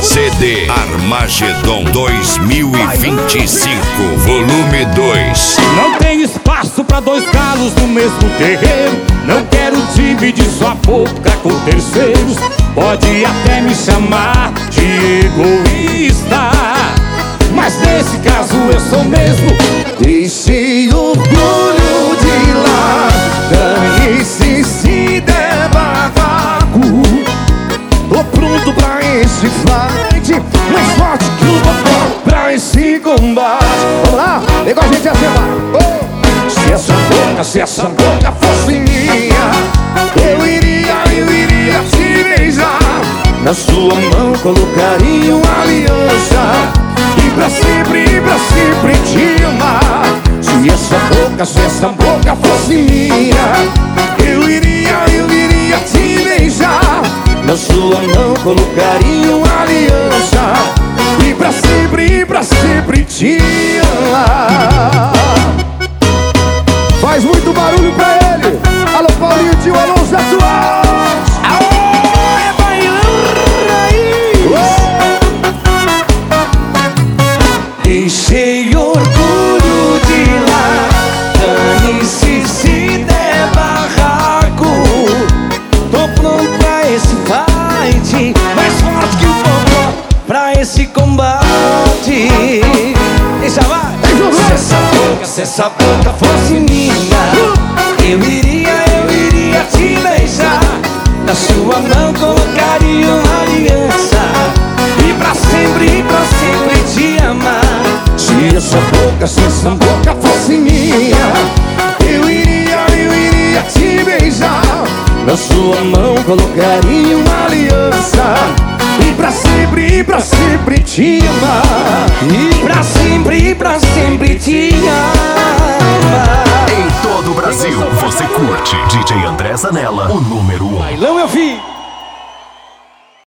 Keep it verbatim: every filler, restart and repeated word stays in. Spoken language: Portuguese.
C D Armagedon dois mil e vinte e cinco, volume dois. Não tem espaço pra dois galos no mesmo terreiro. Não quero dividir sua boca com terceiros. Pode até me chamar de egoísta, mas nesse caso eu sou mesmo. Deixei o orgulho de lado, dane-se se der barraco. Tô pronto pra esse fight, mais forte que o papel pra esse combate. Vamos lá, igual a gente ia chamar. Oh. Se essa boca, se essa boca fosse minha, eu iria, eu iria te beijar. Na sua mão colocaria uma aliança, e pra sempre, e pra sempre te amar. Se essa boca, se essa boca fosse minha, eu iria, eu iria te beijar. Na sua mão colocaria uma aliança, e pra sempre, e pra sempre te amar. Faz muito barulho pra ele. Alô, Paulinho, tio Alonso Atuais. Aô, é baiano aí. Deixei orgulho de lá, dane-se se der barraco. Tô pronto pra esse fight, mais forte que o popó pra esse combate. Deixa vai. Se essa boca, se essa boca fosse minha, eu iria, eu iria te beijar. Na sua mão colocaria uma aliança, e pra sempre, e pra sempre te amar. Se essa boca, se essa boca fosse minha, eu iria, eu iria te beijar. Na sua mão colocaria uma aliança, e pra sempre, e pra sempre te amar. E pra sempre, e pra sempre te amar. Em todo o Brasil, você curte D J André Zanella, o número um. Bailão, meu filho.